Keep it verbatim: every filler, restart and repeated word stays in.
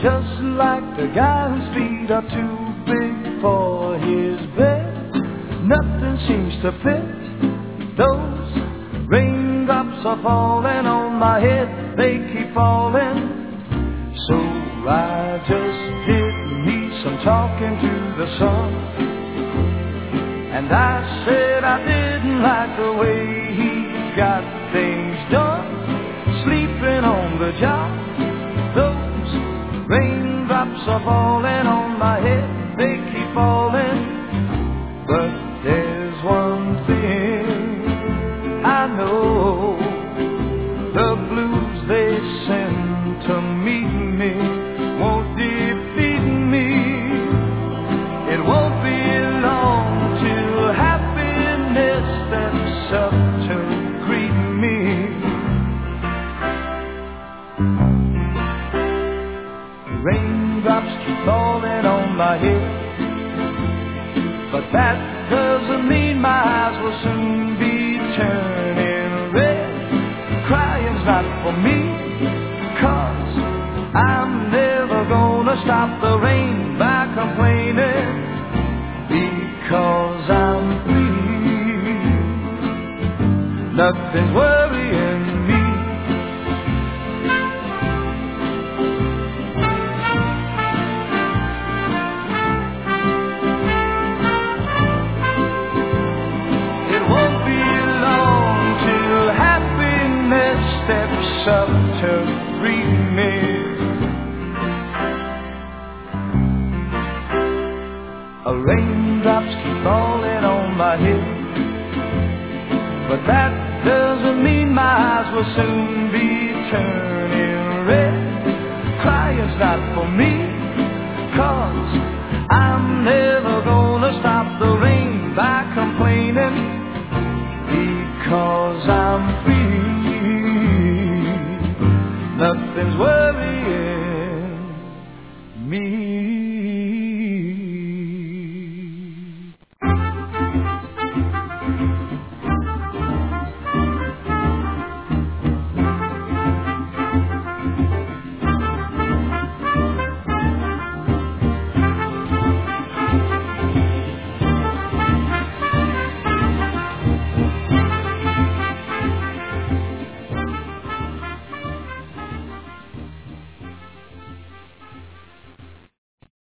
just like the guy whose feet are too big for his bed. Nothing seems to fit. Those raindrops are falling on my head, they keep falling. So I just did me some talking to the sun, and I said I didn't like the way he got things done, sleeping on the job. Those raindrops are falling on my head, they keep falling. But there's one thing I know, the blues they send to meet me won't defeat me. It won't be long till happiness steps up to greet me. Raindrops keep falling on my head, but that doesn't mean my eyes will soon be turning red. Crying's not for me, 'cause I'm never gonna stop the rain by complaining, because I'm free. Nothing's worrying me. Steps up to greet me. Raindrops keep falling on my head, but that doesn't mean my eyes will soon be turning red. Crying's not for me,